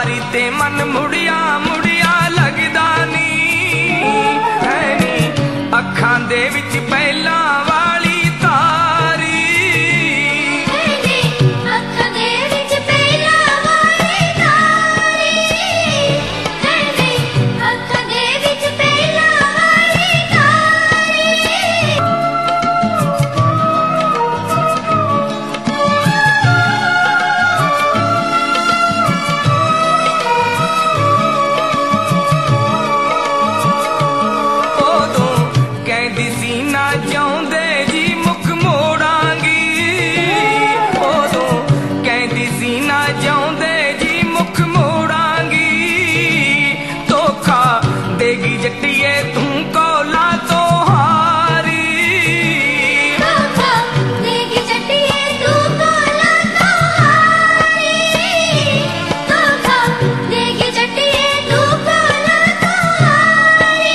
यारी ते मन मुड़िया मुड़िया लगदा नी है नी अखां दे विच पहला वाली तारी अखां दे विच पहला वाली तारी अखां दे विच पहला वाली तारी ना चाहुंदे जी मुख मोड़ांगी उदों कहंदी सी ना चाहुंदे जी मुख मोड़ांगी धोखा देगी जट्टिए तू कौला तो हारी धोखा देगी जट्टिए तू कौला तो हारी धोखा देगी जट्टिए तू कौला तो हारी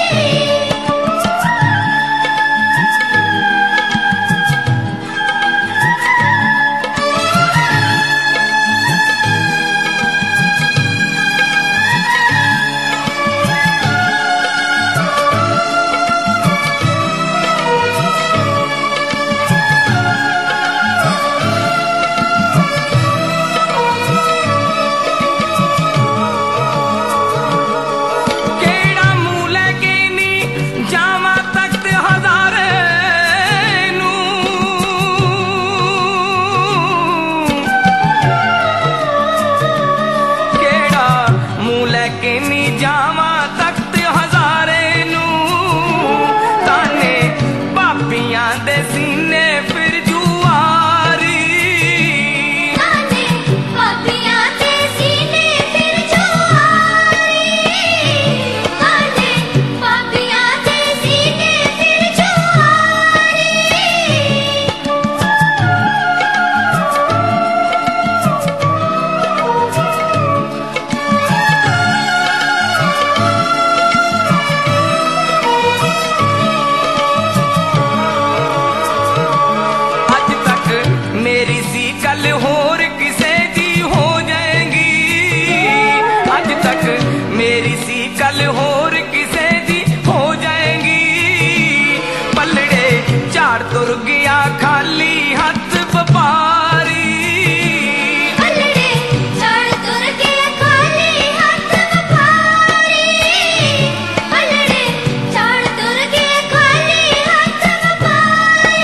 मेरी सी कल होर किसे दी हो जाएगी आज तक मेरी सी कल होर किसे दी हो जाएगी पलड़े चार तुर गया खाली हाथ व्यापारी पलड़े चार तुर गया खाली हाथ व्यापारी पलड़े चार तुर गया खाली हाथ व्यापारी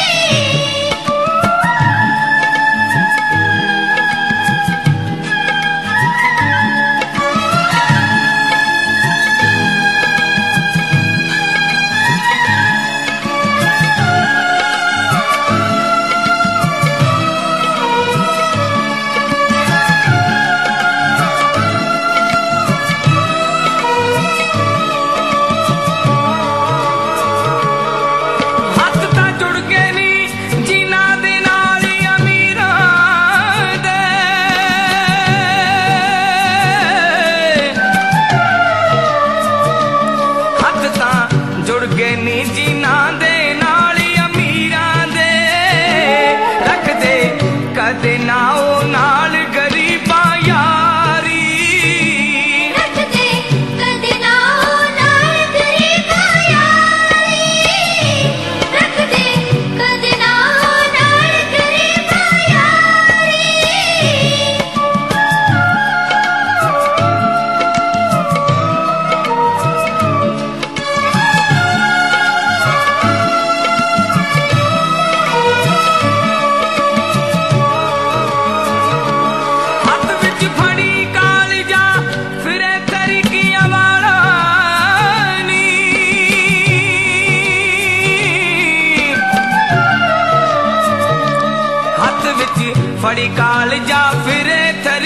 कदे ना ओ नाल गरीबा यारी रख दे कदे ना ओ नाल गरीबा यारी रख दे कदे ना ओ नाल गरीबा यारी फड़ी काल जा फिरे थरी